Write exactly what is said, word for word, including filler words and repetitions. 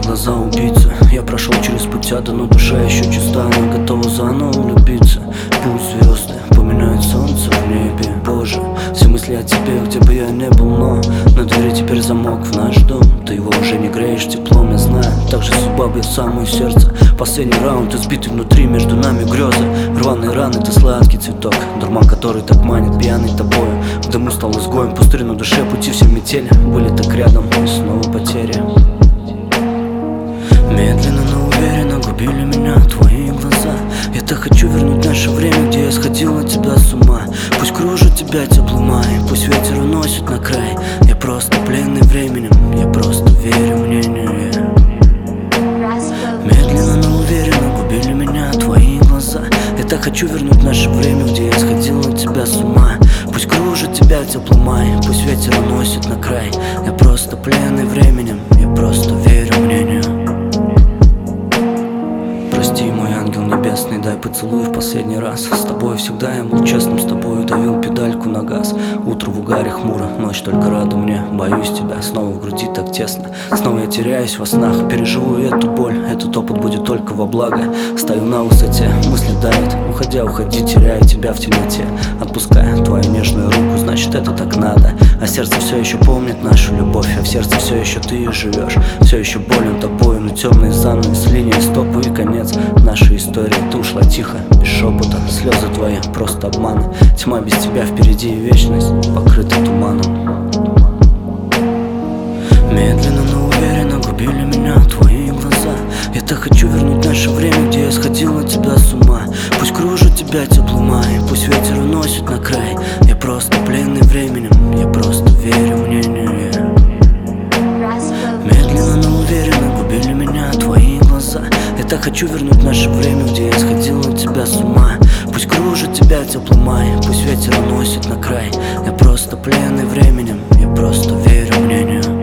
глаза убийцы. Я прошел через путь ада, но душа еще чиста, она готова заново влюбиться. Пусть звезды поминают солнце в небе. Боже, все мысли о тебе, где бы я не был, но на двери теперь замок в наш дом. Ты его уже не греешь теплом, я знаю. Так же судьба бьет в самое сердце. Последний раунд, избитый внутри, между нами грезы. Рваные раны, ты сладкий цветок, дурман, который так манит, пьяный тобою. В дыму стал изгоем, пустырь на душе, пути все метели. Были так рядом, и снова потери. Медленно, но уверенно губили меня твои глаза. Я так хочу вернуть наше время, где я сходил на тебя с ума. Пусть кружит тебя теплый май, пусть ветер уносит на край. Я просто пленный временем, я просто верю мнению. Медленно, но уверенно губили меня твои глаза. Я так хочу вернуть наше время, где я сходил на тебя с ума. Пусть кружит тебя теплый май, пусть ветер уносит на край. Я просто пленный временем, я просто верю мнению. Прости, мой ангел небесный, дай поцелуй в последний раз. С тобой всегда я был честным, с тобой давил педальку на газ. Утро в угаре хмуро, ночь только рада мне. Боюсь тебя, снова в груди так тесно. Снова я теряюсь во снах, переживу эту боль. Этот опыт будет только во благо. Стою на высоте, мысли давят. Уходя, уходи, теряя тебя в темноте. Отпуская твою нежную руку, значит это так надо. А сердце все еще помнит нашу любовь, а в сердце все еще ты живешь. Все еще болен тобою, но темные занавес, линии стопы и конец нашей истории. Ты ушла тихо, без шепота, слезы твои просто обманы. Тьма без тебя впереди, и вечность покрыта туманом. Медленно, но уверенно губили меня твои глаза. Я так хочу вернуть наше время, где я сходил на тебя с ума. Пусть кружит тебя теплый май, пусть ветер уносит на край. Я просто пленный временем, я просто верю мнению. Медленно, но уверенно губили меня твои глаза. Я так хочу вернуть наше время, где я сходил на тебя с ума. Пусть кружит тебя теплый май, пусть ветер уносит на край. Я просто пленный временем, я просто верю мнению.